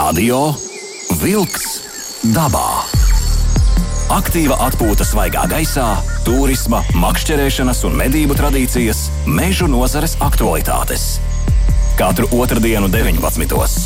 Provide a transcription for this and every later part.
Radio Vilks dabā. Aktīva atpūta svaigā gaisā, turisma, makšķerēšanas un medību tradīcijas, mežu nozares aktualitātes. Katru otrdienu 19.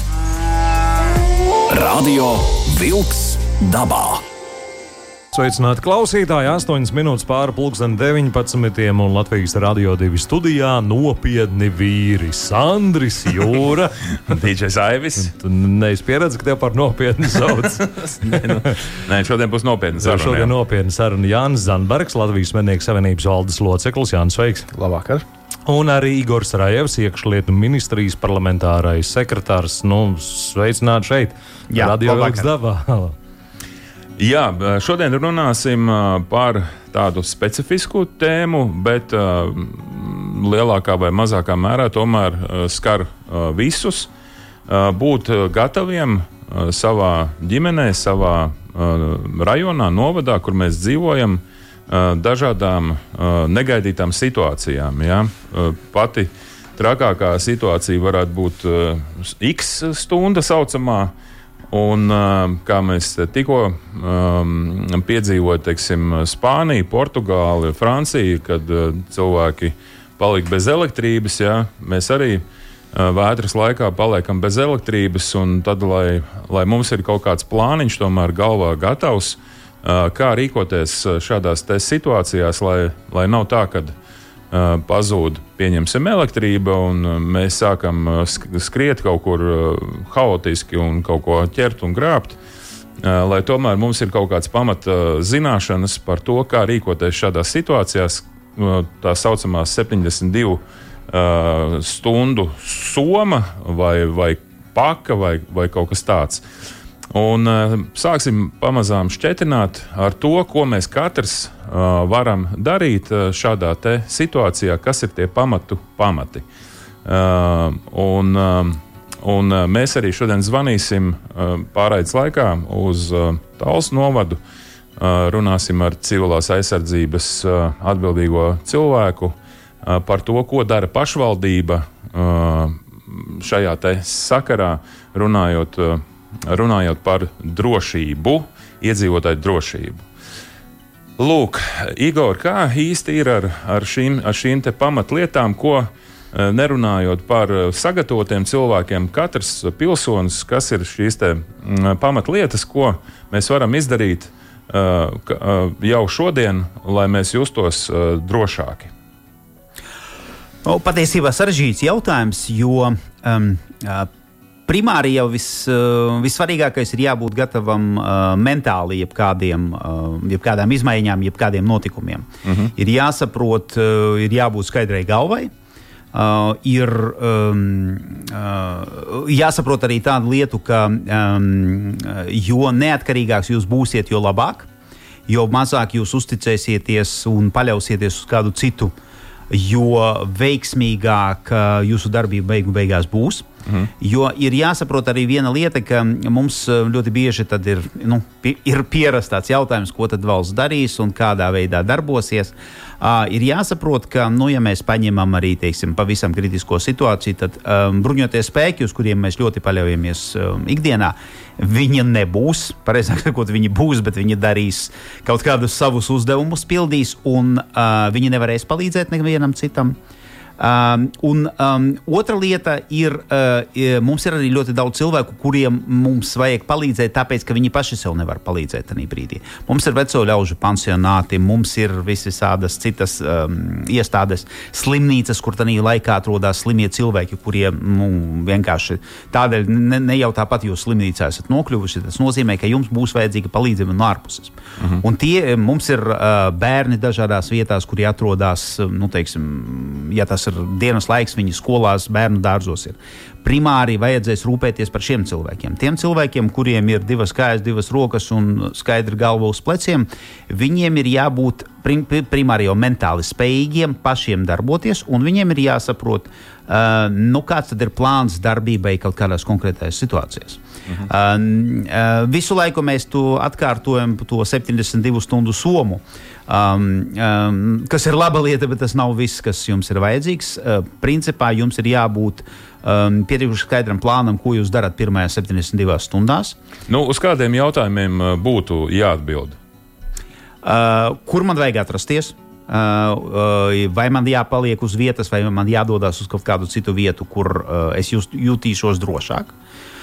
Radio Vilks dabā. Sveicināti klausītāji, 8 minūtes pāri pulksten 19. un Latvijas Radio 2 studijā nopietni vīri. Sandris, Jūra. DJs Aivis. Tu neesi pieredzi, ka tev par nopietni sauc. Nē, šodien būs nopietni saruna. Šodien nopietni saruna Jānis Zandbergs, Latvijas Mednieku savienības valdes loceklis. Jānis, sveiks. Labvakar. Un arī Igors Rajevs, iekšlietu ministrijas parlamentārais sekretārs. Sveicināt šeit. Jā, Radio Vilks dabā. Jā, šodien runāsim par tādu specifisku tēmu, bet lielākā vai mazākā mērā tomēr skar visus. Būt gataviem savā ģimenē, savā rajonā, novadā, kur mēs dzīvojam, dažādām negaidītām situācijām. Ja? Pati trakākā situācija varētu būt X stunda saucamā. Un, kā mēs tikko piedzīvojam, teiksim, Spāniju, Portugāli, Franciju, kad cilvēki palika bez elektrības, ja, mēs arī vētras laikā paliekam bez elektrības, un tad, lai mums ir kaut kāds plāniņš tomēr galvā gatavs, kā rīkoties šādās situācijās, lai nav tā, kad pazūd, pieņemsim elektrība, un mēs sākam skriet kaut kur haotiski un kaut ko ķert un grābt, lai tomēr mums ir kaut kāds pamata zināšanas par to, kā rīkoties šādās situācijās, tā saucamās 72 stundu soma vai paka vai kaut kas tāds. Un sāksim pamazām šķetināt ar to, ko mēs katrs varam darīt šādā te situācijā, kas ir tie pamati. Un mēs arī šodien zvanīsim pārraides laikā uz Talsu novadu, runāsim ar civilās aizsardzības atbildīgo cilvēku par to, ko dara pašvaldība šajā te sakarā, runājot par drošību, iedzīvotāju drošību. Lūk, Igor, kā īsti ir ar šīm te pamatlietām, ko nerunājot par sagatavotiem cilvēkiem, katrs pilsonis, kas ir šīs te pamatlietas, ko mēs varam izdarīt jau šodien, lai mēs justos drošāki? Patiesībā sarežģīts jautājums, jo primāri jau vissvarīgākais ir jābūt gatavam mentāli jebkādām izmaiņām, jebkādiem notikumiem. Ir jāsaprot, ir jābūt skaidrai galvai, ir jāsaprot arī tādu lietu, ka jo neatkarīgāks jūs būsiet, jo labāk, jo mazāk jūs uzticēsieties un paļausieties uz kādu citu, jo veiksmīgāk jūsu darbība beigās būs. Jo ir jāsaprot arī viena lieta, ka mums ļoti bieži tad ir pierasts tāds jautājums, ko tad valsts darīs un kādā veidā darbosies. Ir jāsaprot, ka, ja mēs paņemam arī, teiksim, pavisam kritisko situāciju, tad bruņoties spēki, uz kuriem mēs ļoti paļaujamies ikdienā, viņi nebūs, pareizāk sakot, viņi būs, bet viņi darīs kaut kādus savus uzdevumus, pildīs, un viņi nevarēs palīdzēt nevienam citam. Otra lieta ir, mums ir arī ļoti daudz cilvēku, kuriem mums vajag palīdzēt, tāpēc, ka viņi paši sev nevar palīdzēt tajā brīdī. Mums ir veco ļaužu pansionāti, mums ir visādas citas iestādes, slimnīcas, kur tajā laikā atrodas slimie cilvēki, kuriem vienkārši tādēļ ne jau tāpat jūs slimnīcā esat nokļuvuši. Tas nozīmē, ka jums būs vajadzīga palīdzība no ārpuses. Un mums ir bērni dažādās vietās, kuri atrodas, teiksim, ja tas ir dienas laiks, viņi skolās, bērnu dārzos ir. Primāri vajadzēs rūpēties par šiem cilvēkiem. Tiem cilvēkiem, kuriem ir 2 kājas, 2 rokas un skaidra galva uz pleciem, viņiem ir jābūt primāri jau mentāli spējīgiem pašiem darboties, un viņiem ir jāsaprot, kāds tad ir plāns darbībai kaut kādās konkrētās situācijās. Visu laiku mēs atkārtojam to 72 stundu somu, kas ir laba lieta, bet tas nav viss, kas jums ir vajadzīgs. Principā jums ir jābūt pietiekuši skaidram plānam, ko jūs darat pirmajās 72 stundās. Uz kādiem jautājumiem būtu jāatbild? Kur man vajag atrasties? Vai man jāpaliek uz vietas, vai man jādodas uz kaut kādu citu vietu, kur es jutīšos drošāk?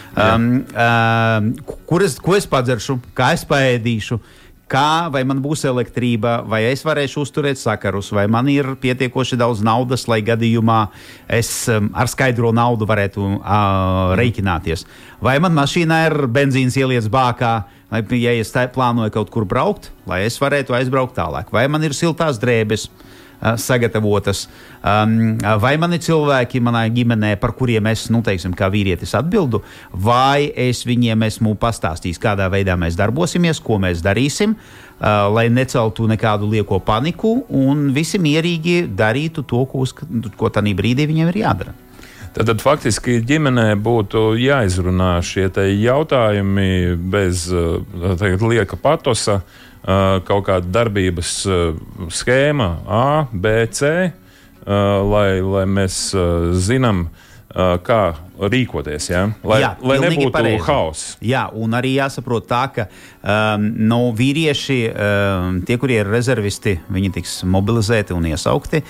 Ko es padzeršu, kā es paēdīšu, vai man būs elektrība, vai es varēšu uzturēt sakarus, vai man ir pietiekoši daudz naudas, lai gadījumā es ar skaidro naudu varētu rēķināties. Vai man mašīnā ir benzīns ieliets bākā, lai, ja es plānoju kaut kur braukt, lai es varētu aizbraukt tālāk. Vai man ir siltās drēbes sagatavotas, vai man ir cilvēki manā ģimenē, par kuriem es, teiksim, kā vīrietis atbildu, vai es viņiem esmu pastāstījis, kādā veidā mēs darbosimies, ko mēs darīsim, lai neceltu nekādu lieko paniku un visi mierīgi darītu to, ko tādā brīdī viņiem ir jādara. Tad faktiski ģimenē būtu jāizrunā šie jautājumi bez lieka patosa, kaut kāda darbības schēma A, B, C, lai mēs zinām, kā rīkoties, lai nebūtu hauss. Jā, un arī jāsaprot tā, ka vīrieši, tie, kuri ir rezervisti, viņi tiks mobilizēti un iesaukti,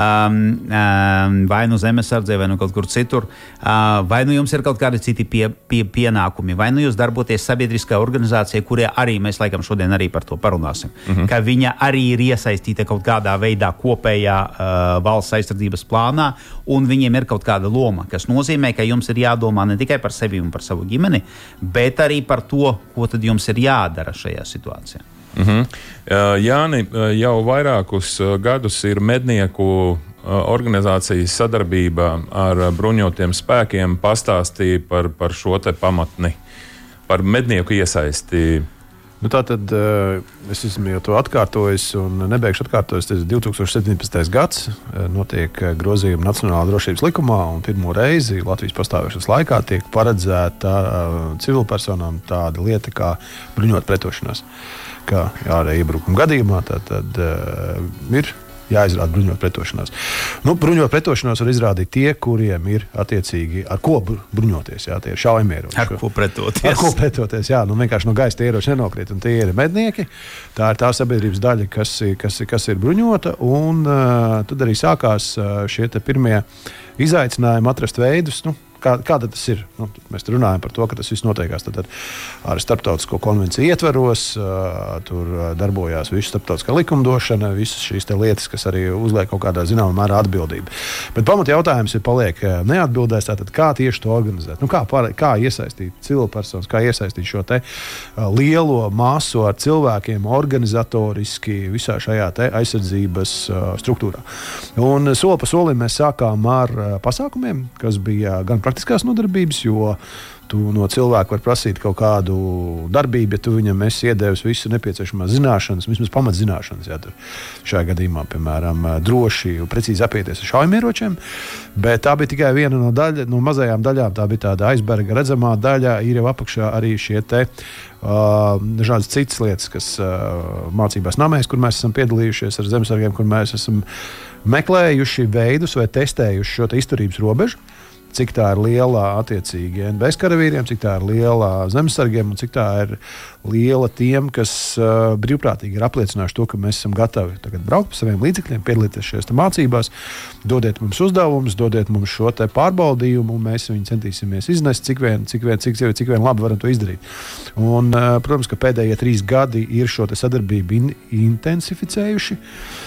vai nu zemesardzē, vai nu kaut kur citur, vai nu jums ir kaut kādi citi pienākumi, vai nu jūs darboties sabiedriskā organizācijā, kurie arī mēs laikam šodien arī par to parunāsim, ka viņa arī ir iesaistīta kaut kādā veidā kopējā valsts aizsardzības plānā, un viņiem ir kaut kāda loma, kas nozīmē, ka jums ir jādomā ne tikai par sevi un par savu ģimeni, bet arī par to, ko tad jums ir jādara šajā situācijā. Jāni, jau vairākus gadus ir mednieku organizācijas sadarbība ar bruņotiem spēkiem pastāstīja par šo te pamatni, par mednieku iesaisti. Tātad es esmu jau to atkārtojis un nebeigšu atkārtojis. 2017. gads notiek grozījumi Nacionālā drošības likumā un pirmo reizi Latvijas pastāvēšanas laikā tiek paredzēta civilpersonām tāda lieta kā bruņot pretošanās. Kā ārēja iebrukuma gadījumā tad ir jāizrāda bruņot pretošanās. Bruņot pretošanās var izrādīt tie, kuriem ir attiecīgi ar ko bruņoties. Jā, tie ir šaujamieroči. Ar ko pretoties? Ar ko pretoties, jā. Vienkārši no gaisa tie ieroči nenokrīt. Un tie ir mednieki. Tā ir tā sabiedrības daļa, kas ir bruņota. Un tad arī sākās šie pirmie izaicinājumi atrast veidus. Kāda tas ir? Mēs runājam par to, ka tas viss notiekās ar starptautisko konvenciju ietveros, tur darbojās visu starptautiskā likumdošana, visas šīs lietas, kas arī uzliek kaut kādā zināmā mērā atbildību. Bet pamat jautājums ir paliek neatbildēs, tātad kā tieši to organizēt? Kā iesaistīt civilpersonas, kā iesaistīt šo lielo masu ar cilvēkiem organizatoriski visā šajā aizsardzības struktūrā. Un soli pa solim mēs sākām ar pasākumiem, kas bija gan praktiskās nodarbības, jo tu no cilvēka var prasīt kaut kādu darbību, ja tu viņam esi iedevis visu nepieciešamās zināšanas, vismaz pamatzināšanas. Jā, šajā gadījumā, piemēram, droši un precīzi apieties ar šaujamieročiem, bet tā bija tikai viena no mazajām daļām, tā bija tāda aizberga redzamā daļa, ir jau apakšā arī šie dažādas citas lietas, kas mācībās namēs, kur mēs esam piedalījušies ar zemesargiem, kur mēs esam meklējuši veidus vai testējuši šo izturības robežu, cik tā ir liela attiecīgi NBS karavīriem, cik tā ir liela zemesargiem un cik tā ir liela tiem, kas brīvprātīgi ir apliecinājuši to, ka mēs esam gatavi tagad braukt pa saviem līdzekļiem, piedalīties šajās mācībās, dodiet mums uzdevumus, dodiet mums šo pārbaudījumu, un mēs viņu centīsimies iznest, cik vien labi varam to izdarīt. Un, protams, ka pēdējie 3 gadi ir šo sadarbību intensificējuši.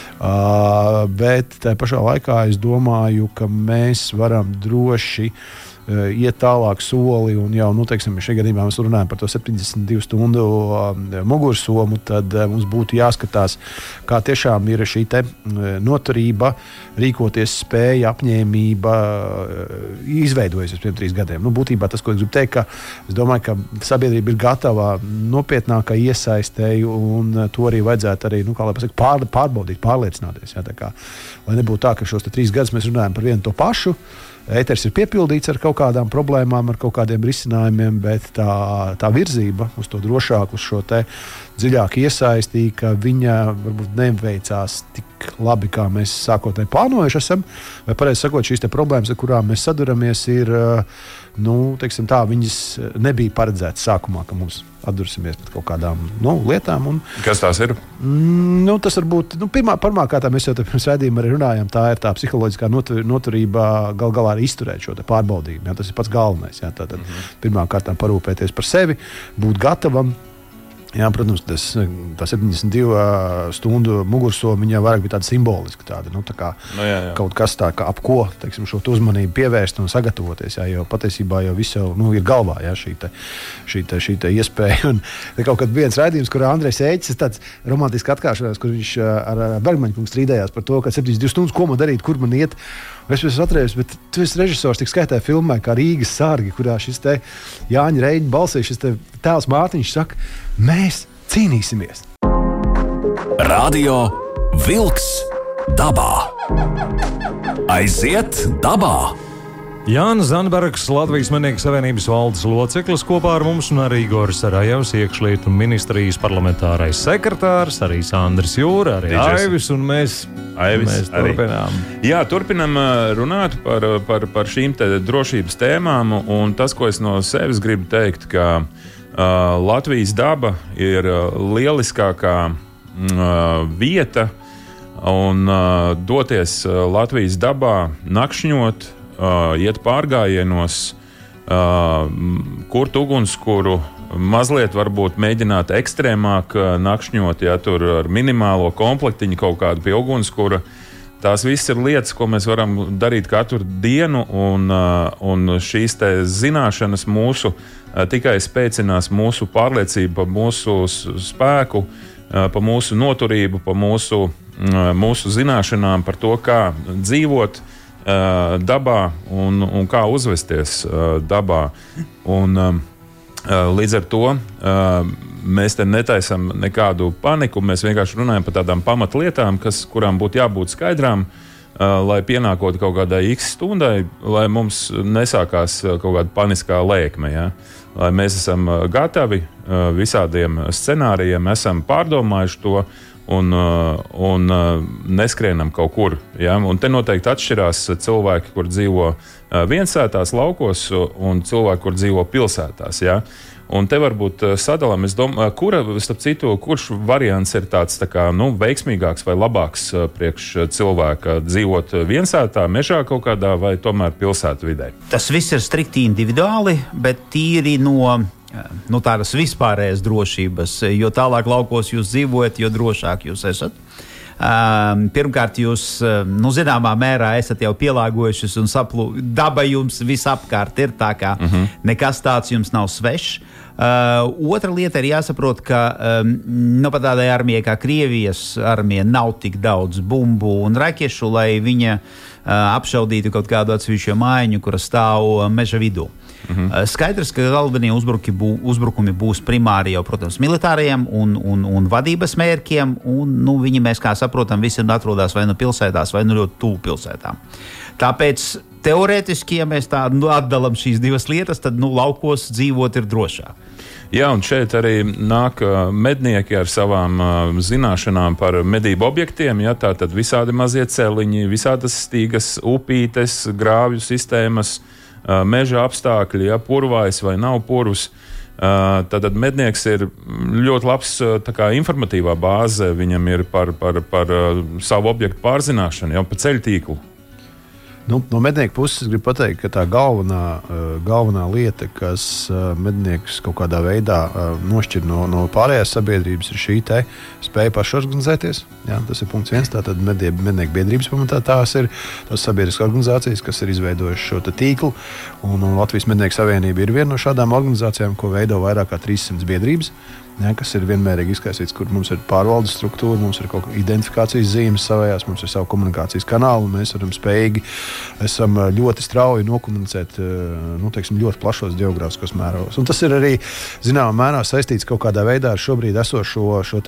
Bet tajā pašā laikā es domāju, ka mēs varam droši iet tālāk soli un jau, šajā gadījumā mēs runājam par to 72 stundu mugursomu, tad mums būtu jāskatās, kā tiešām ir šī noturība, rīkoties spēja, apņēmība izveidojusies pirms 3 gadiem. Būtībā tas, ko es gribu teikt, ka es domāju, ka sabiedrība ir gatava nopietnākai iesaistēji un to arī vajadzētu arī, pārbaudīt, pārliecināties. Jā, lai nebūtu tā, ka šos 3 gadus mēs runājam par vienu to pašu, ēters ir piepildīts ar kaut kādām problēmām, ar kaut kādiem risinājumiem, bet tā virzība uz to drošāku, uz šo dziļāku iesaistī, ka viņa varbūt neveicās tik tik labi, kā mēs sākotnēji plānojuši esam, vai pareizi sakot, šīs problēmas, ar kurām mēs saduramies, ir, teiksim tā, viņas nebija paredzētas sākumā, ka mums atdursimies pret kaut kādām lietām. Kas tās ir? Tas var būt, pirmā kārtā mēs jau pirms raidījuma arī runājām, tā ir tā psiholoģiskā noturība gal galā arī izturēt šo pārbaudījumu. Jā, tas ir pats galvenais. Jā, tātad pirmā kārtā parūpēties par sevi, būt gatavam. Jā, protams, tā 72 stundu mugursomiņa vairāk bija tāda simboliska, kaut kas tā, kā ap ko, teiksim, šo uzmanību pievērst un sagatavoties, jā, jo patiesībā jau viss jau, ir galvā, jā, šī iespēja. Un kaut kad viens raidījums, kurā Andrejs Ēķis tāds romantiski atkāršojās, kur viņš ar Bergmaņu kungu strīdējās par to, ka 72 stundas, ko man darīt, kur man iet. Es atceros, bet tu esi režisors, tik skaitā filmā, kā Rīgas sargi, kurā šis te Jāņa Reņģa balsī, šis te tēls Mārtiņš saka, mēs cīnīsimies. Radio Vilks dabā. Aiziet dabā! Jānis Zandbergs, Latvijas Mednieku savienības valdes loceklis, kopā ar mums, un arī Igoris Sarajevs, iekšlietu ministrijas parlamentārais sekretārs, arī Sandris Jūra, arī Aivis, un mēs turpinām. Jā, turpinam runāt par šīm te drošības tēmām, un tas, ko es no sevis gribu teikt, ka Latvijas daba ir lieliskākā vieta, un doties Latvijas dabā nakšņot, iet pārgājienos, kurt ugunskura, mazliet varbūt mēģināt ekstrēmāk nakšņot, ja tur ar minimālo komplektiņu kaut kādu pie ugunskura. Tās viss ir lietas, ko mēs varam darīt katru dienu, un šīs te zināšanas mūsu tikai spēcinās mūsu pārliecību par mūsu spēku, par mūsu noturību, par mūsu zināšanām par to, kā dzīvot dabā un kā uzvesties dabā. Līdz ar to mēs te netaisam nekādu paniku, mēs vienkārši runājam par tādām pamatlietām, kurām būtu jābūt skaidrām, lai pienākot kaut kādai x stundai, lai mums nesākās kaut kāda paniskā lēkme. Ja? Lai mēs esam gatavi visādiem scenārijiem, esam pārdomājuši to, un neskrienam kaut kur. Ja? Un te noteikti atšķirās cilvēki, kur dzīvo viensētās laukos, un cilvēki, kur dzīvo pilsētās. Ja? Un te varbūt sadalām, es domāju, kurš variants ir tāds veiksmīgāks vai labāks priekš cilvēka dzīvot viensētā, mežā kaut kādā vai tomēr pilsētu vidē? Tas viss ir strikti individuāli, bet tīri no tādas vispārējas drošības, jo tālāk laukos jūs dzīvojat, jo drošāk jūs esat. Pirmkārt, jūs zināmā mērā esat jau pielāgojušies un daba jums visapkārt ir tā, kā nekas tāds jums nav svešs. Otra lieta ir jāsaprot, ka pat tādai armijai kā Krievijas armija nav tik daudz bumbu un raķešu, lai viņa apšaudītu kaut kādu atsevišķu mājiņu, kura stāv meža vidū. Skaidrs, ka galvenie uzbrukumi būs primāri jau, protams, militāriem un vadības mērķiem, un viņi, mēs kā saprotam, visi atrodas vai nu pilsētās, vai nu ļoti tuvu pilsētām. Tāpēc teorētiski, ja mēs tā atdalam šīs divas lietas, tad laukos dzīvot ir drošāk. Jā, un šeit arī nāk mednieki ar savām zināšanām par medību objektiem. Ja, tātad visādi mazie celiņi, visādas stīgas, upītes, grāvju sistēmas, meža apstākļi, ja, purvājs vai nav purvs. Tad mednieks ir ļoti labs informatīvā bāze. Viņam ir par savu objektu pārzināšanu, jau pa ceļu tīklu. No mednieku puses gribu pateikt, ka tā galvenā lieta, kas medniekus kaut kādā veidā nošķir no pārējās sabiedrības, ir šī spēja pašorganizēties. Jā, tas ir punkts 1. Tātad mednieku biedrības pamatā tās ir tās sabiedriskas organizācijas, kas ir izveidojušas šo tīklu. Un Latvijas Mednieku savienība ir viena no šādām organizācijām, ko veido vairāk kā 300 biedrības. Ja, kas ir vienmērīgi izkaisīts, kur mums ir pārvaldes struktūra, mums ir kaut kāda identifikācijas zīmes savējās, mums ir savu komunikācijas kanālu, un mēs esam ļoti strauji nokomunicēt ļoti plašos geogrāfiskos mērogos. Un tas ir arī zināmā mērā saistīts kaut kādā veidā ar šobrīd esošo šo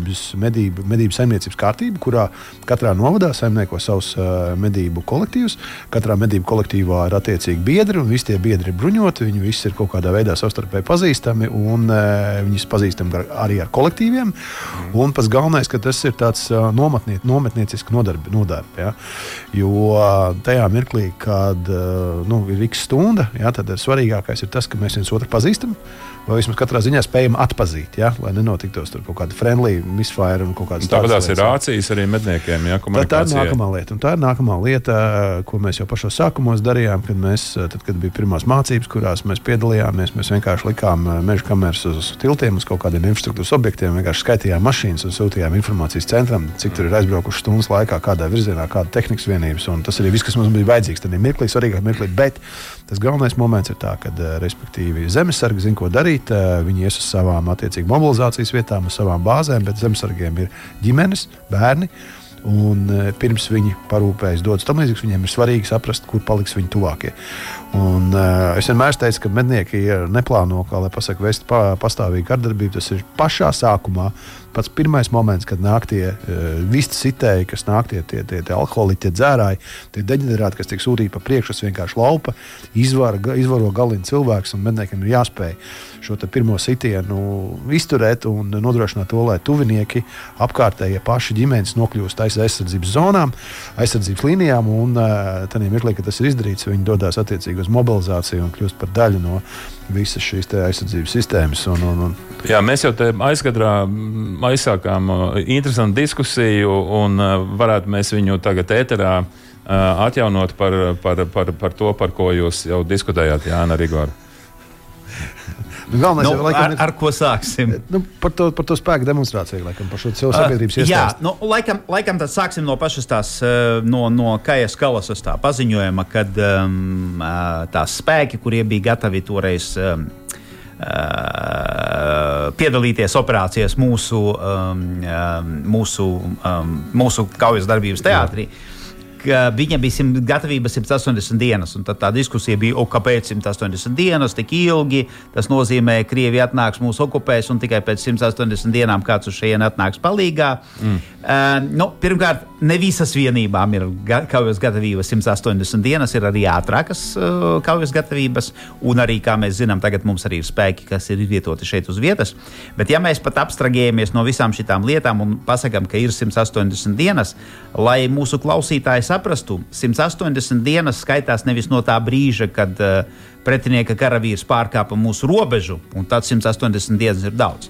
medību saimniecības kārtību, kurā katrā novadā saimnieko savus medību kolektīvus. Katrā medību kolektīvā ir attiecīgi biedri, un visi tie biedri ir bruņoti, viņi visi ir kaut kādā veidā savstarpēji pazīstami, un viņus pazīst pazīstami arī ar kolektīviem. Un pats galvenais, ka tas ir tāds nometniecisks nodarbi. Ja? Jo tajā mirklī, kad ir x stunda, ja, tad svarīgākais ir tas, ka mēs viens otru pazīstam. Vai vismaz katrā ziņā spējam atpazīt, ja? Lai nenotiktos tur kaut kāda friendly misfire un kaut kādas tādas lietas. Tāpēc ir rācijas arī medniekiem, ja, komunikācijai. Tā ir nākamā lieta, ko mēs jau pašos sākumos darījām, kad mēs, kad bija pirmās mācības, kurās mēs piedalījāmies, mēs vienkārši likām meža kameras uz tiltiem, uz kaut kādiem infrastruktūras objektiem, vienkārši skaitījām mašīnas un sūtījām informācijas centram, cik tur ir aizbraukuši stundas laikā, kādā virzienā, kāda tehnikas vienības, un tas arī viss, kas mums bija vajadzīgs. Tad ir mirklī, svarīgāk mirklī, bet tas galvenais moments ir tā, kad, respektīvi, zemesargi zina, ko darīt. Viņi ies uz savām attiecīgi mobilizācijas vietām, uz savām bāzēm, bet zemesargiem ir ģimenes, bērni. Un pirms viņi parūpējas dodas tam līdzīgs, viņiem ir svarīgi saprast, kur paliks viņi tuvākie. Un, es vienmēr teicu, ka mednieki neplāno, kā lai pasaka, vest pastāvīgu kārdarbību. Tas ir pašā sākumā. Pats pirmais moments, kad nāk tie visti sitēji, kas nāk tie alkoholiķi, tie dzērāji, tie deģenerāti, kas tiek sūtīti pa priekšu, tas vienkārši laupa, izvaro galīgi cilvēks, un medniekiem ir jāspēj šo pirmo sitienu izturēt un nodrošināt to, lai tuvinieki, apkārtējie paši ģimenes nokļūst aizsardzības zonām, aizsardzības līnijām, un tādā mirklī, kad tas ir izdarīts, viņi dodās attiecīgi uz mobilizāciju un kļūst par daļu no visas šīs aizsardzības sistēmas. Jā, mēs jau te aizsākām interesantu diskusiju, un varētu mēs viņu tagad ēterā atjaunot par to, par ko jūs jau diskutējāt, Jāna Rigora. Ar ko sāksim? Par to spēku demonstrāciju, laikam, par šo sabiedrības iestāsti. Jā, laikam tad sāksim no pašas tās, no Kajas Kalasas tā paziņojuma, kad tās spēki, kurie bija gatavi toreiz piedalīties operācijās mūsu kaujas darbības teātrī, ka viņam bija gatavība 180 dienas. Un tad tā diskusija bija, kāpēc 180 dienas tik ilgi? Tas nozīmē, ka Krievija atnāks mūs okupēs un tikai pēc 180 dienām kāds uz šejienu atnāks palīgā. Pirmkārt, ne visas vienībām ir kaujas gatavība 180 dienas, ir arī ātrākas kaujas gatavības, un arī, kā mēs zinām, tagad mums arī ir spēki, kas ir izvietoti šeit uz vietas. Bet ja mēs pat abstrahējamies no visām šitām lietām un pasakām, ka ir 180 dienas, lai mūsu klausītāji saprastu, 180 dienas skaitās nevis no tā brīža, kad pretinieka karavīrs pārkāpa mūsu robežu, un tad 180 dienas ir daudz.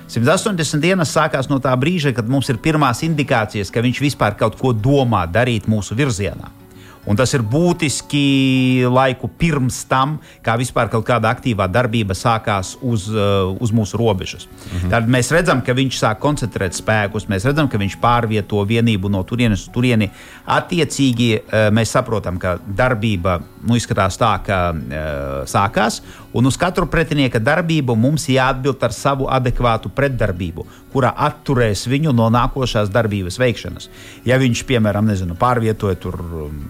180 dienas sākās no tā brīža, kad mums ir pirmās indikācijas, ka viņš vispār kaut ko domā darīt mūsu virzienā. Un tas ir būtiski laiku pirms tam, kā vispār kaut kāda aktīvā darbība sākās uz mūsu robežas. Tad mēs redzam, ka viņš sāk koncentrēt spēkus, mēs redzam, ka viņš pārvieto vienību no turienes uz turieni. Attiecīgi mēs saprotam, ka darbība izskatās tā, ka sākās, un uz katru pretinieka darbību mums jāatbild ar savu adekvātu pretdarbību, kurā atturēs viņu no nākošās darbības veikšanas. Ja viņš, piemēram, pārvietoja tur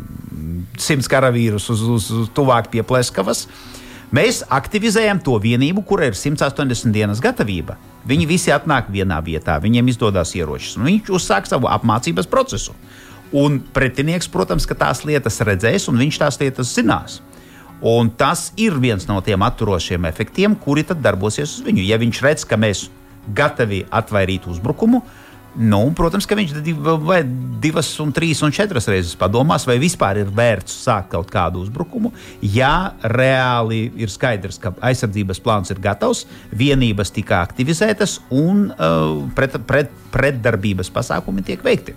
100 karavīrus uz tuvāk pie Pleskavas, mēs aktivizējam to vienību, kura ir 180 dienas gatavība. Viņi visi atnāk vienā vietā, viņiem izdodas ieročus, un viņš uzsāk savu apmācības procesu. Un pretinieks, protams, ka tās lietas redzēs, un viņš tās lietas zinās. Un tas ir viens no tiem atturošiem efektiem, kuri tad darbosies uz viņu. Ja viņš redz, ka mēs gatavi atvairīt uzbrukumu, protams, ka viņš 2, 3 un 4 reizes padomās, vai vispār ir vērts sākt kaut kādu uzbrukumu. Ja reāli ir skaidrs, ka aizsardzības plāns ir gatavs, vienības tika aktivizētas un pretdarbības pasākumi tiek veikti.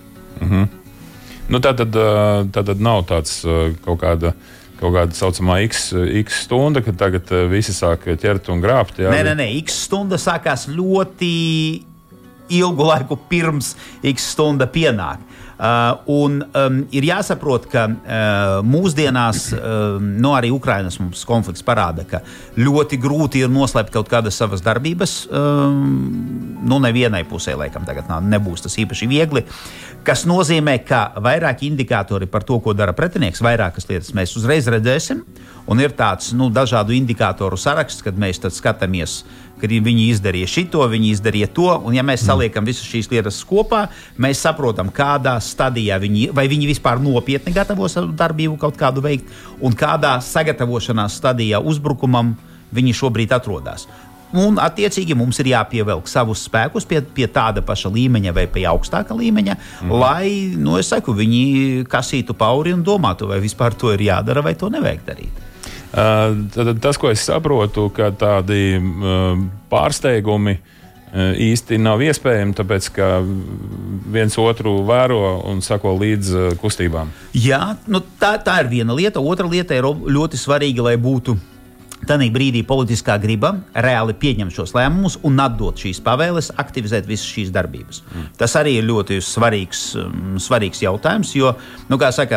Tātad nav tāds kaut kāda saucamā X stunda, kad tagad visi sāk ķert un grābt. Jā? Nē, X stunda sākās ļoti ilgu laiku pirms X stunda pienāk. Ir jāsaprot, ka mūsdienās arī Ukrainas mums konflikts parāda, ka ļoti grūti ir noslēpt kaut kādas savas darbības. Nevienai pusē laikam tagad nebūs tas īpaši viegli, kas nozīmē, ka vairāki indikātori par to, ko dara pretinieks, vairākas lietas mēs uzreiz redzēsim, un ir tāds dažādu indikātoru saraksts, kad mēs tad skatāmies, ka viņi izdarīja šito, viņi izdarīja to, un ja mēs saliekam visas šīs lietas kopā, mēs saprotam, kādā stadijā vai viņi vispār nopietni gatavo savu darbību kaut kādu veikt, un kādā sagatavošanās stadijā uzbrukumam viņi šobrīd atrodas. Un attiecīgi mums ir jāpievelk savus spēkus pie tāda paša līmeņa vai pie augstāka līmeņa, lai, es saku, viņi kasītu pauri un domātu, vai vispār to ir jādara vai to nevajag darīt. Tad tas, ko es saprotu, ka tādi pārsteigumi īsti nav iespējami, tāpēc, ka viens otru vēro un sako līdz kustībām. Jā, tā ir viena lieta. Otra lieta ir ļoti svarīga, lai būtu tādā brīdī politiskā griba reāli pieņemt šos lēmumus un atdot šīs pavēles, aktivizēt visas šīs darbības. Tas arī ir ļoti svarīgs jautājums, jo, kā saka,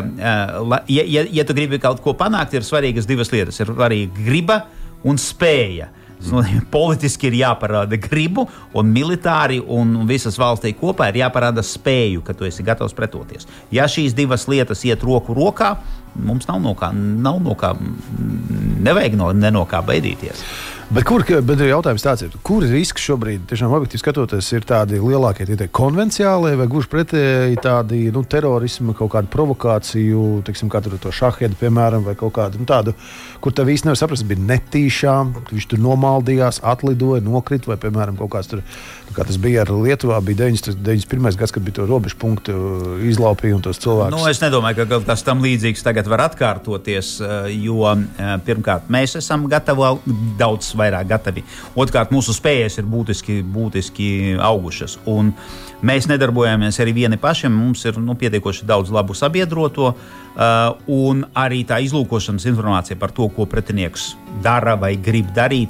ja tu gribi kaut ko panākt, ir svarīgas divas lietas. Ir svarīga griba un spēja. Politiski ir jāparāda gribu, un militāri un visas valstī kopā ir jāparāda spēju, ka tu esi gatavs pretoties. Ja šīs divas lietas iet roku rokā, mums nav no kā nevajag no kā baidīties. Bet jautājums tāds ir, kuri riski šobrīd, tiešām objektīvi skatoties, ir tādi lielākie, tie konvenciālie vai gluži pretēji tādi terorisma, kaut kādu provokāciju, teiksim, kā tur to šahiedu, piemēram, vai kaut kādu tādu, kur tev īsti nevar saprast, bija netīšām, viņš tur nomaldījās, atlidoja, nokrit, vai, piemēram, kaut kāds tur, kā tas bija ar Lietuvā, bija 91. gads, kad bija to robežu punktu izlaupīja un tos cilvēkus. Es nedomāju, ka kaut kas tam līdzīgs tagad var atkārtoties, jo pirmkārt, mēs esam daudz vairāk gatavi. Otrkārt, mūsu spējas ir būtiski augušas. Un mēs nedarbojamies arī vieni paši. Mums ir pietiekoši daudz labu sabiedroto. Un arī tā izlūkošanas informācija par to, ko pretinieks dara vai grib darīt,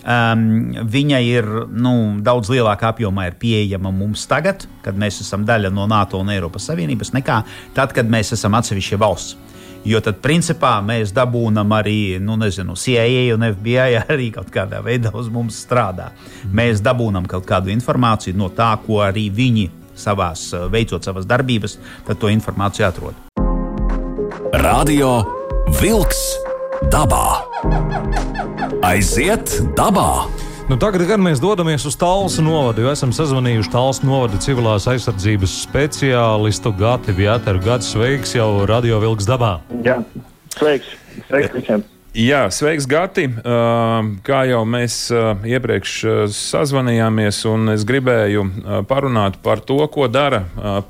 viņa ir daudz lielākā apjomā ir pieejama mums tagad, kad mēs esam daļa no NATO un Eiropas Savienības, nekā tad, kad mēs esam atsevišķa valsts. Jo tad, principā, mēs dabūnam arī, CIA un FBI arī kaut kādā veidā uz mums strādā. Mēs dabūnam kaut kādu informāciju no tā, ko arī viņi veicot savas darbības, tad to informāciju atrod. Radio Vilks dabā. Aiziet dabā! Tagad gan mēs dodamies uz Talsu novadu, jo esam sazvanījuši Talsu novada civilās aizsardzības speciālistu Gati Vjateru. Gati, sveiks jau Radio Vilks dabā. Jā, sveiks visiem. Jā, sveiks, Gati. Kā jau mēs iepriekš sazvanījāmies, un es gribēju parunāt par to, ko dara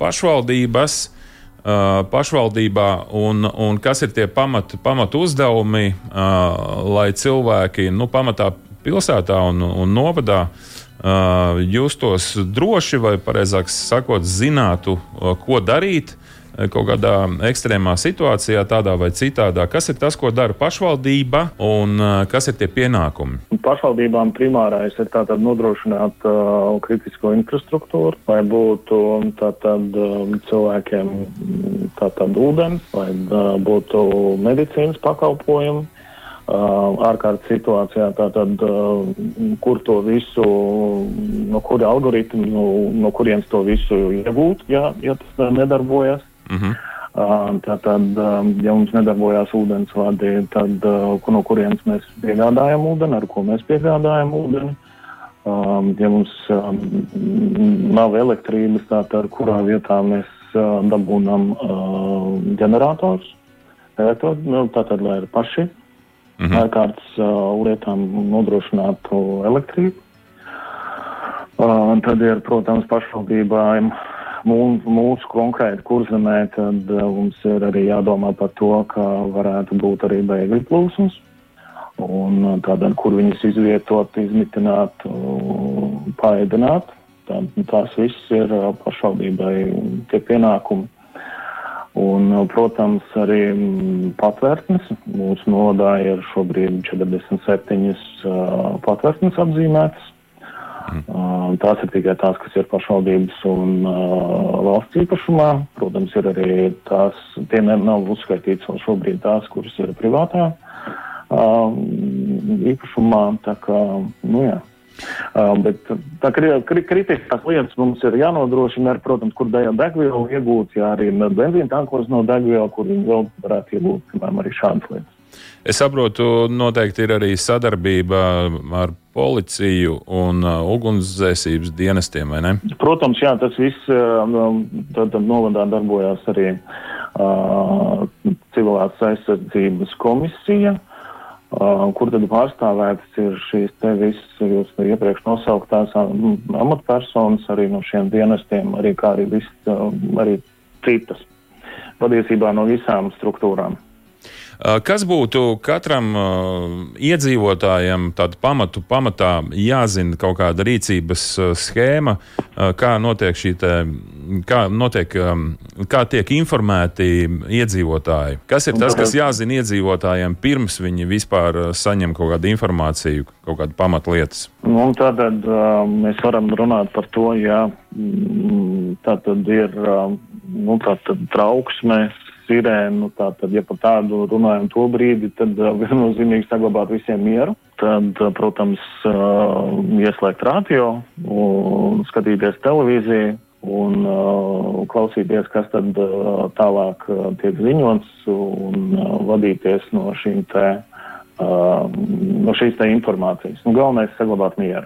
pašvaldībā un kas ir tie pamat uzdevumi, lai cilvēki pamatā pilsētā un novadā justos droši, vai pareizāk sakot, zinātu, ko darīt kaut kādā ekstrēmā situācijā, tādā vai citādā. Kas ir tas, ko dara pašvaldība, un kas ir tie pienākumi? Pašvaldībām primārais ir tātad nodrošināt kritisko infrastruktūru, vai būtu tātad cilvēkiem tātad ūdens, vai būtu medicīnas pakalpojumi. Ārkārtas situācijā, tātad, kur to visu, no kura algoritmi, no kurienes to visu iegūt, ja tas nedarbojas. Tātad, ja mums nedarbojās ūdensvadi, tad no kurienes mēs piegādājam ūdeni, ar ko mēs piegādājam ūdeni. Ja mums nav elektrības, tātad, kurā vietā mēs dabūnam ģenerators, tātad, lai ir paši ārkārtas lietām nodrošinātu elektrību. Tad ir, protams, pašvaldībām mūsu konkrēti Kurzemē, tad mums ir arī jādomā par to, ka varētu būt arī bēgļu plūsmas. Un tādēļ, kur viņus izvietot, izmitināt, paēdināt. Tās viss ir pašvaldībai tie pienākumi. Un, protams, arī patvērtnes. Mūsu novadā ir šobrīd 47 patvērtnes apzīmētas. Tās ir tikai tās, kas ir pašvaldības un valsts īpašumā. Protams, ir arī tās, tie nav uzskaitīts vēl šobrīd tās, kuras ir privātā īpašumā. Tā kā, jā. Bet tā kritiskās lietas mums ir jānodrošina, protams, kur degvielu iegūt, ja arī benzīna tankos nav degviela, kur viņi vēl varētu iegūt, piemēram, arī šādas lietas. Es saprotu, noteikti ir arī sadarbība ar policiju un ugunsdzēsības dienestiem, vai ne? Protams, jā, tas viss tad novadā darbojās arī civilās aizsardzības komisija. kur tad pārstāvētas ir šīs te visas jūs iepriekš nosauktās amatpersonas arī no šiem dienestiem, arī kā arī arī citas, patiesībā no visām struktūrām. Kas būtu katram iedzīvotājam tādu pamatā jāzina kaut kāda rīcības schēma, kā tiek informēti iedzīvotāji? Kas ir tas, kas jāzina iedzīvotājiem pirms viņi vispār saņem kaut kādu informāciju, kaut kādu pamatlietas? Tātad mēs varam runāt par to, ja tātad ir trauksme, sirēnu, tātad, ja par tādu runājam to brīdi, tad viennozīmīgi saglabāt visiem mieru. Tad, protams, ieslēgt radio un skatīties televīziju un klausīties, kas tad tālāk tiek ziņots un vadīties no šīs te informācijas. Galvenais saglabāt mieru.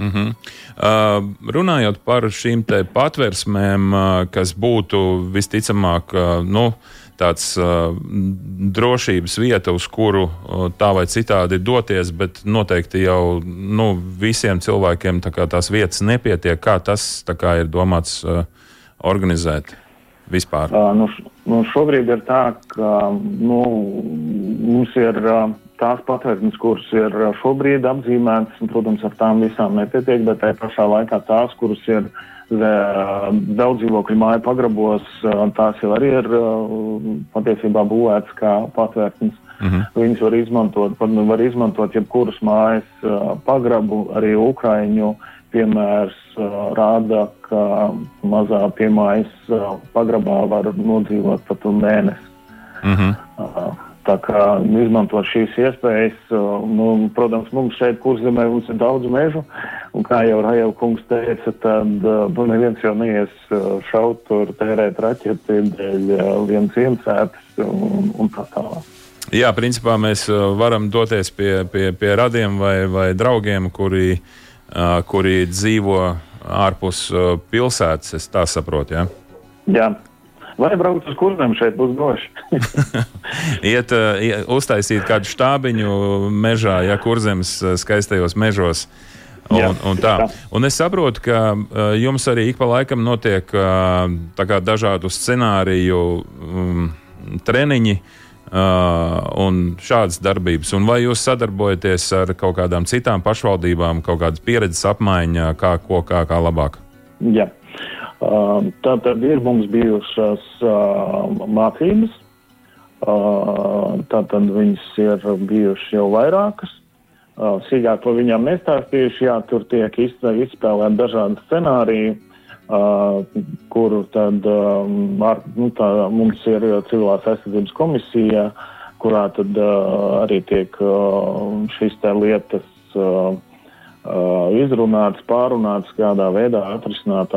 Runājot par šīm te patversmēm, kas būtu visticamāk, tāds drošības vieta, uz kuru tā vai citādi doties, bet noteikti jau visiem cilvēkiem tās vietas nepietiek. Kā tas ir domāts organizēt vispār? Šobrīd ir tā, ka mums ir tās patvērsmes, kuras ir šobrīd apzīmētas, un, protams, ar tām visām nepietiek, bet tai pašā laikā tās, kuras ir daudz dzīvokļu māju pagrabos, tās jau arī ir patiesībā būvētas kā patvērsmes. Viņas var izmantot jebkuras mājas pagrabu, arī Ukraiņu piemērs rāda, ka mazā piemājas pagrabā var nodzīvot pat mēnesi. Tā kā izmantot šīs iespējas, protams, mums šeit Kurzemē mums ir daudz mežu, un kā jau Rajeva kungs teica, tad neviens jau neies šaut tur, tērēt raķeti dēļ vienas iemcētas un tā tālāk. Jā, principā mēs varam doties pie radiem vai draugiem, kuri dzīvo ārpus pilsētas, es tā saprotu, jā? Jā. Vai braukt uz Kurzemi, šeit būs droši. Uztaisīt kādu štābiņu mežā, Kurzemes skaistajos mežos. Un tā. Un es saprotu, ka jums arī ik pa laikam notiek dažādu scenāriju treniņi un šādas darbības. Un vai jūs sadarbojaties ar kaut kādām citām pašvaldībām, kaut kādas pieredzes apmaiņa, kā labāk? Jā. Tātad ir mums bijušas mācības, tātad viņas ir bijušas jau vairākas, sīkāk par viņām nestāstījuši, jā, tur tiek izspēlēt dažādi scenāriji, kuru tad mums ir civilās aizsardzības komisija, kurā tad arī tiek šīs te lietas izrunāts, pārunāts, kādā veidā atrisināt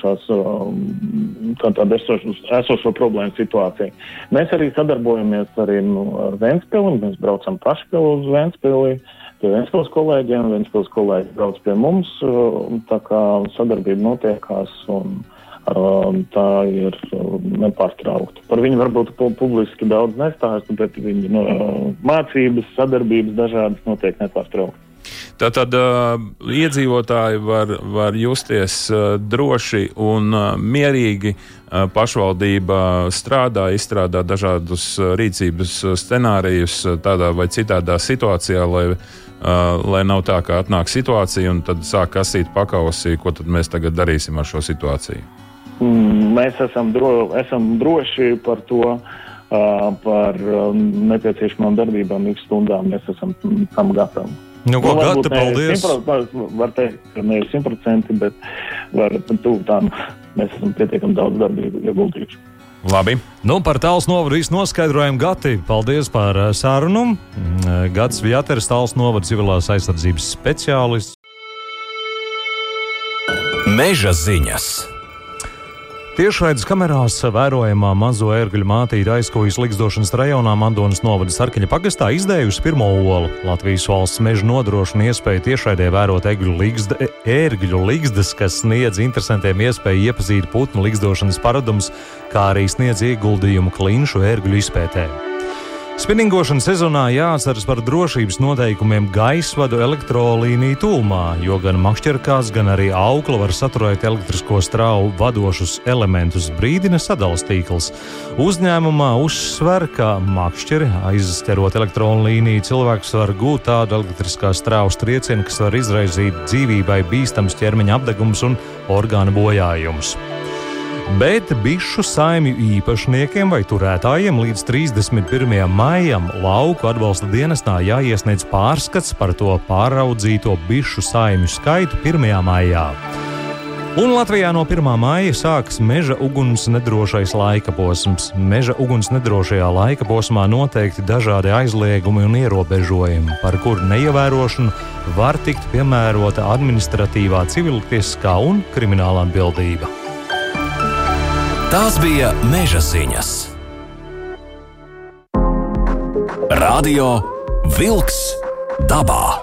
esošo problēmu situāciju. Mēs arī sadarbojamies arī ar Ventspili, mēs braucam paši uz Ventspili, pie Ventspils kolēģiem, Ventspils kolēģi brauc pie mums, tā kā sadarbība notiekās un tā ir nepārtraukta. Par viņu varbūt publiski daudz nestāstu, bet viņu mācības, sadarbības dažādas notiek nepārtraukti. Tātad iedzīvotāji var justies droši un mierīgi. Pašvaldība izstrādā dažādus rīcības scenārijus tādā vai citādā situācijā, lai nav tā, ka atnāk situācija un tad sāk kasīt pakausi, ko tad mēs tagad darīsim ar šo situāciju. Mēs esam droši par to, par nepieciešamām darbībām x stundām. Mēs esam tam gatavi. Gata, paldies! Var teikt, ka ne ir 100%, bet tuvu tām mēs esam pietiekami daudz darbību ieguldījuši. Labi. Par Talsu novadu visu noskaidrojumu. Gati, paldies par sarunu. Gatis Vjateris, Talsu novada civilās aizsardzības speciālists. Meža ziņas. Tiešraides kamerās vērojamā mazo ērgļu mātīte aizkujas Ligzdošanas rajonā Mandonas novada Sarkaņa pagastā izdējusi pirmo olu. Latvijas valsts meža nodrošina iespēju tiešraidē vērot ērgļu ligzdas, kas sniedz interesantiem iespēju iepazīt putnu ligzdošanas paradumus, kā arī sniedz ieguldījumu klinšu ērgļu izpētē. Spinningošanas sezonā jāatceras par drošības noteikumiem gaisvadu elektrolīniju tūmā, jo gan makšķerkās, gan arī aukla var saturēt elektrisko strauju vadošus elementus, brīdina sadales tīkls. Uzņēmumā uzsver, ka makšķeri aizķerot elektrolīniju cilvēks var gūt tādu elektriskā straujas triecienu, kas var izraisīt dzīvībai bīstams ķermeņa apdegums un orgānu bojājums. Bet bišu saimju īpašniekiem vai turētājiem līdz 31. maijam lauku atbalsta dienestā jāiesniedz pārskats par to pāraudzīto bišu saimju skaitu 1. maijā. Un Latvijā no 1. maija sāks meža uguns nedrošais laika posms. Meža uguns nedrošajā laika posmā noteikti dažādi aizliegumi un ierobežojumi, par kuru neievērošanu var tikt piemērota administratīvā, civiltiesiskā un kriminālā atbildība. Tās bija Meža ziņas. Radio Vilks dabā.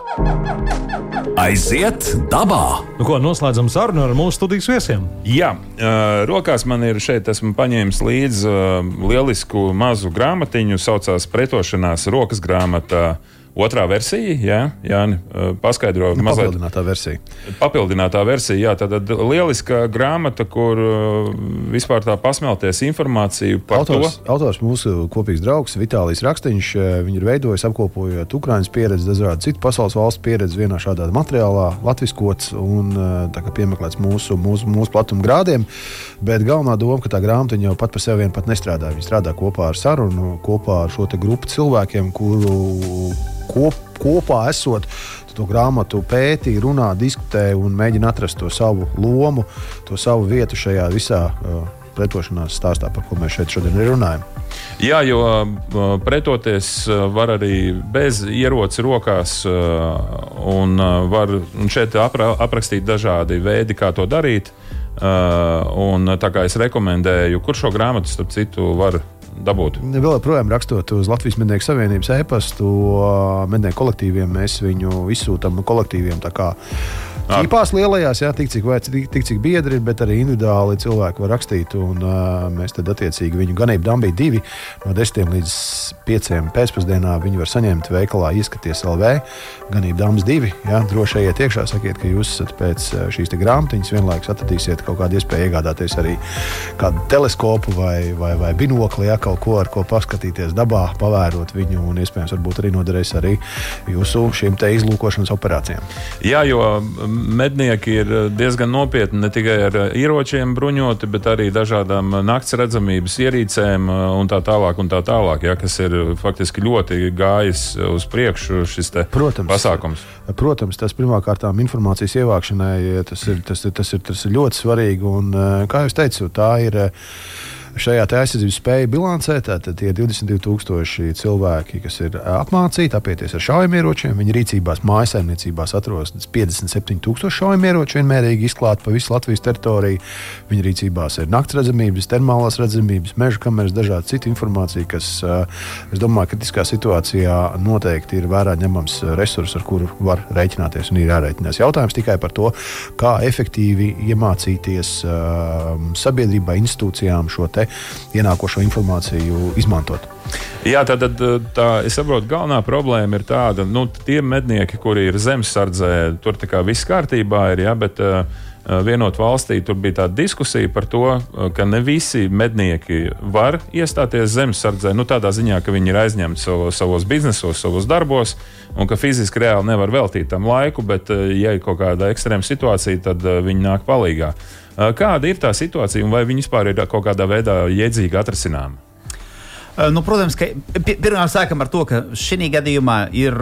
Aiziet dabā! Nu ko, noslēdzam sarunu ar mūsu studijas viesiem? Jā, rokās man ir šeit, esmu paņēmis līdzi lielisku mazu grāmatiņu, saucās Pretošanās rokas grāmata. Otrā versija, jā, Jāni, paskaidro mazliet. Papildinātā versija, jā, tad lieliska grāmata, kur vispār tā pasmelties informāciju par Autors mūsu kopīgs draugs Vitālijs Rakstiņš, viņu ir veidojis apkopojot Ukrainas pieredzi, dažādu citu pasaules valstu pieredzi vienā šādā materiālā, latviskots un tā kā piemeklēts mūsu platuma grādiem, bet galvenā doma, ka tā grāmatiņa jau pat par sevi vien pat nestrādā. Viņa strādā kopā ar sarunu, kopā ar šo te grupu cilvēkiem, kuru kopā esot, to grāmatu pētī, runā, diskutē un mēģina atrast to savu lomu, to savu vietu šajā visā pretošanās stāstā, par ko mēs šeit šodien runājam. Jā, jo pretoties var arī bez ieroci rokās un šeit aprakstīt dažādi veidi, kā to darīt. Un tā kā es rekomendēju, kur šo grāmatu, starp citu, var dabūt. Vēl joprojām rakstot uz Latvijas Mednieku savienības e-pastu mednieku kolektīviem, mēs viņu izsūtam kolektīviem tā kā ķīpās lielajās, jā, tik cik biedri ir, bet arī individuāli cilvēki var rakstīt, un mēs tad attiecīgi viņu ganību dambī 2 no 10 līdz 5 pēcpusdienā viņi var saņemt veikalā Ieskaties LV, ganību dambas 2, jā, droši ejiet iekšā, sakiet, ka jūs esat pēc šīs te grāmatiņas, vienlaikus atradīsiet kaut kādu iespēju iegādāties arī kādu teleskopu vai binokli, jā, kaut ko, ar ko paskatīties dabā, pavērot viņu, un iespējams varbūt arī noderēs arī jūsu šīm te izlūkošanas operācijām. Jā, jo mednieki ir diezgan nopietni ne tikai ar ieročiem bruņoti, bet arī dažādām nakts redzamības ierīcēm un tā tālāk, ja, kas ir faktiski ļoti gājis uz priekšu šis te pasākums. Protams, tas pirmkārtām informācijas ievākšanai tas ir ļoti svarīgi, un kā jūs teicu, tā ir šajā aizsardzības spēju bilancē, tātad tie 22,000 cilvēki, kas ir apmācīti, apieties ar šaujamieročiem, viņa rīcībās mājasaimniecībās atrodas 57,000 šaujamieroči vienmērīgi izklāti pa visu Latvijas teritoriju. Viņa rīcībās ir nakts redzamības, termālās redzamības, meža kameras, dažādi cita informācija, kas, es domāju, kritiskā situācijā noteikti ir vērā ņemams resurs, ar kuru var rēķināties un ir jārēķinās. Jautājums tikai par to, kā efektīvi iemācīties sabiedrībai, institūcijām šo te ienākošo informāciju izmantot. Jā, tad es saprotu, galvenā problēma ir tāda, tie mednieki, kuri ir zemesardzē, tur tā kā viss kārtībā ir, jā, bet vienot valstī tur bija tāda diskusija par to, ka ne visi mednieki var iestāties zemesardzē, tādā ziņā, ka viņi ir aizņemti savos biznesos, savos darbos, un ka fiziski reāli nevar veltīt tam laiku, bet ja ir kaut kāda ekstrēma situācija, tad viņi nāk palīgā. Kāda ir tā situācija un vai viņi vispār ir kaut kādā veidā jēdzīgi atrisināma? Protams, ka pirmā sākam ar to, ka šī gadījumā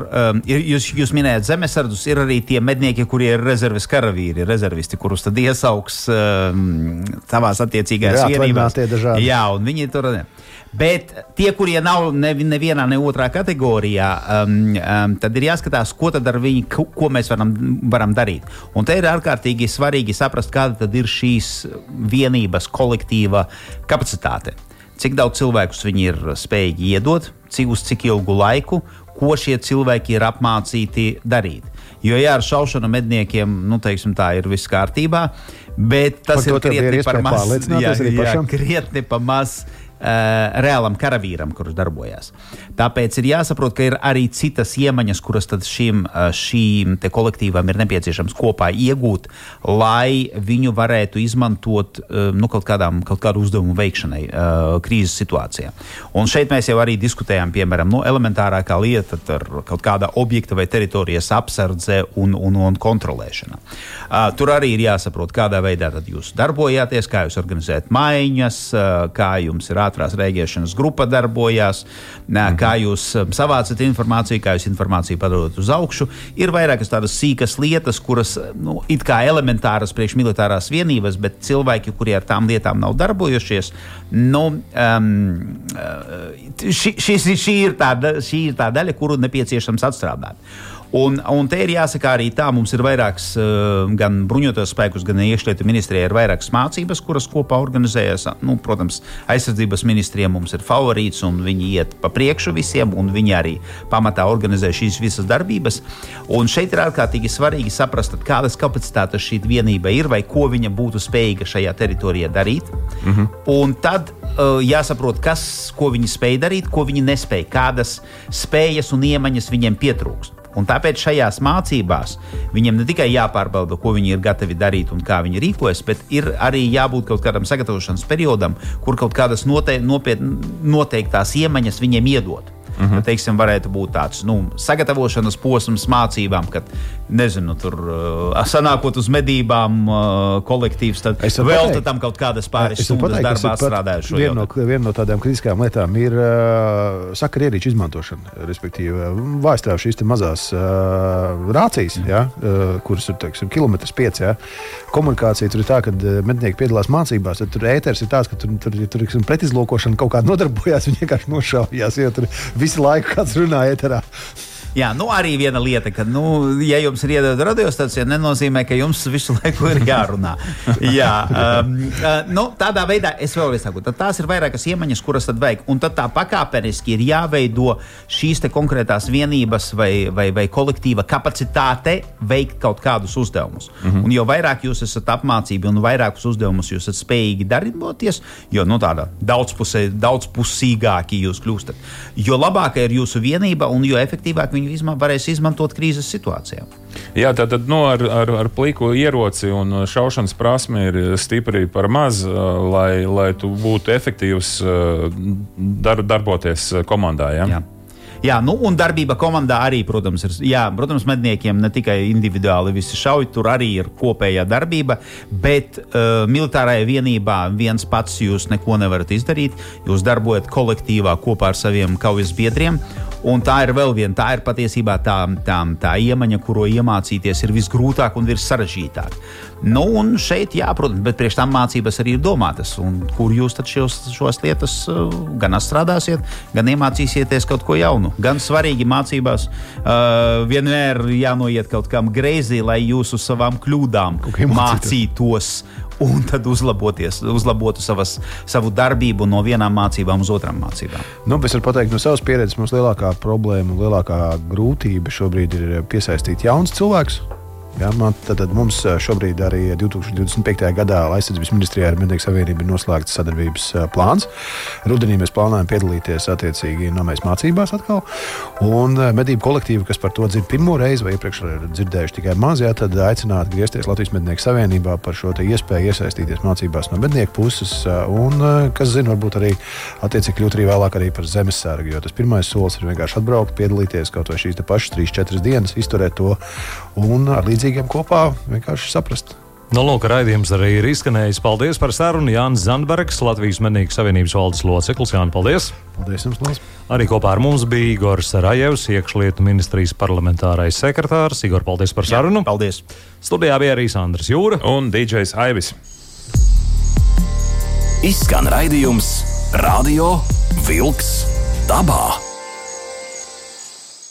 jūs minējat zemesardzus, ir arī tie mednieki, kuri ir rezerves karavīri, rezervisti, kurus tad iesauks savās attiecīgās vienībās. Jā, un viņi tur... Bet tie, kurie nav nevienā, ne otrā kategorijā, tad ir jāskatās, ko tad ar viņu, ko mēs varam darīt. Un te ir ārkārtīgi svarīgi saprast, kāda tad ir šīs vienības kolektīva kapacitāte. Cik daudz cilvēkus viņi ir spējīgi iedot, uz cik ilgu laiku, ko šie cilvēki ir apmācīti darīt. Jo, jā, ar šaušanu medniekiem, teiksim, tā ir viss kārtībā, bet tas ir krietni par maz. Jā, krietni par maz reālam karavīram, kurš darbojās. Tāpēc ir jāsaprot, ka ir arī citas iemaņas, kuras tad šīm te kolektīvam ir nepieciešams kopā iegūt, lai viņu varētu izmantot kaut kādu uzdevumu veikšanai krīzes situācijā. Un šeit mēs jau arī diskutējām, piemēram, elementārākā lieta ar kaut kāda objekta vai teritorijas apsardze un kontrolēšana. Tur arī ir jāsaprot, kādā veidā tad jūs darbojāties, kā jūs organizējat maiņas, kā jums ir ātrās rēģēšanas grupa darbojās, kā jūs savācat informāciju, kā jūs informāciju padodat uz augšu. Ir vairākas tādas sīkas lietas, kuras it kā elementāras priekšmilitārās vienības, bet cilvēki, kuri ar tām lietām nav darbojušies, šī ir tā daļa, kuru nepieciešams atstrādāt. Un te ir jāsaka arī tā, mums ir vairākas, gan bruņotos spēkus, gan iekšlietu ministrijai ir vairākas mācības, kuras kopā organizējas. Protams, aizsardzības ministrijai mums ir favorīts, un viņi iet pa priekšu visiem, un viņi arī pamatā organizē šīs visas darbības. Un šeit ir ārkārtīgi svarīgi saprast, kādas kapacitātes šī vienība ir, vai ko viņa būtu spējīga šajā teritorijā darīt. Un tad jāsaprot, ko viņi spēj darīt, ko viņi nespēj, kādas spējas un iemaņas viņiem pietrūkst. Un tāpēc šajās mācībās viņiem ne tikai jāpārbauda, ko viņi ir gatavi darīt un kā viņi rīkojas, bet ir arī jābūt kaut kādam sagatavošanas periodam, kur kaut kādas noteiktās iemaņas viņiem iedot. Teiksim, varētu būt tāds sagatavošanas posms mācībām, kad, nezinu, tur sanākot uz medībām kolektīvs, tad velta tam kaut kādas pāris stundas darbā strādājušo. Viena no tādām kritiskām lietām ir sakarierīču izmantošana, respektīvi vājstrāv šīs te mazās rācijas, kuras ir, teiksim, 1,5 km. Komunikācija tur ir tā, kad mednieki piedalās mācībās, tad tur ēters ir tāds, ka tur pretizlūkošana kaut kāda nodarbojās, viņi vienkārši nošaujās, jo tur visu laiku kāds runā ēterā. Jā, arī viena lieta, ka, ja jums ir iedota radiostacija, nenozīmē, ka jums visu laiku ir jārunā. Jā, tādā veidā es vēlreiz saku, tad tās ir vairākas iemaņas, kuras tad vajag. Un tad tā pakāpeniski ir jāveido šīs te konkrētās vienības vai kolektīva kapacitāte veikt kaut kādus uzdevumus. Un jo vairāk jūs esat apmācībi un vairākus uzdevumus jūs esat spējīgi darboties, jo tāda daudzpusīgāki jūs kļūstat. Jo labāka ir jūsu vienība un jo efektīvāk viņi varēs izmantot krīzes situācijā. Jā, tātad ar pliku ieroci un šaušanas prasmi ir stipri par maz, lai tu būtu efektīvs darboties komandā. Ja? Jā, un darbība komandā arī, protams, ir. Jā, protams, medniekiem ne tikai individuāli visi šauj, tur arī ir kopējā darbība, bet militārajā vienībā viens pats jūs neko nevarat izdarīt. Jūs darbojat kolektīvā kopā ar saviem kaujas biedriem. Un tā ir vēl viena, tā ir patiesībā tā iemaņa, kuru iemācīties ir visgrūtāk un vissarežģītāk. Un šeit, jā, protams, bet priekš tam mācības arī ir domātas. Un kur jūs tad šos lietas gan atstrādāsiet, gan iemācīsieties kaut ko jaunu. Gan svarīgi mācībās vienmēr jānoiet kaut kam greizi, lai jūs uz savām kļūdām mācītos. Un tad uzlabotu savu darbību no vienām mācībām uz otrām mācībām. Es varu pateikt no savas pieredzes, mums lielākā problēma un lielākā grūtība šobrīd ir piesaistīt jaunus cilvēkus. Ja, tad mums šobrīd arī 2025. gadā aizsardzības ministrijā ar Mednieku savienību ir noslēgts sadarbības plāns. Rudenī mēs plānojam piedalīties attiecīgi nomēs mācībās atkal. Un medību kolektīvi, kas par to dzird pirmo reizi vai iepriekš dzirdējuši tikai maz, tad aicināt griezties Latvijas Mednieku savienībā par šo iespēju iesaistīties mācībās no mednieku puses. Un, kas zina, varbūt arī attiecīgi kļūt arī vēlāk arī par zemesargu, jo tas pirmais solis ir vienkārši atbraukt, piedalīties kaut vai šīs te pašas 3-4 dienas, izturēt to un ar līdzīgiem kopā vienkārši saprast. Raidījums arī ir izskanējis. Paldies par sarunu. Jānis Zandbergs, Latvijas Mednieku savienības valdes loceklis. Jāni, paldies! Paldies jums, Lās! Arī kopā ar mums bija Igors Sarajevs, iekšlietu ministrijas parlamentārais sekretārs. Igor, paldies par sarunu! Jā, paldies! Studijā bija arī Sandrs Jūra un DJs Aivis. Izskan raidījums Radio Vilks dabā.